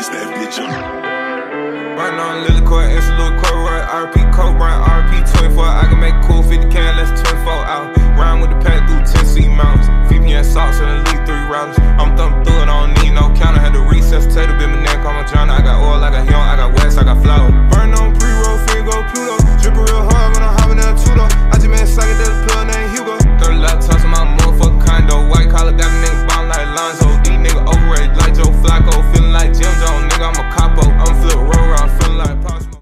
Ice that bitch up. Right now, Lily Court, Lil Court, RP, Code Brown, RP 24. I can make cool 50 can, let's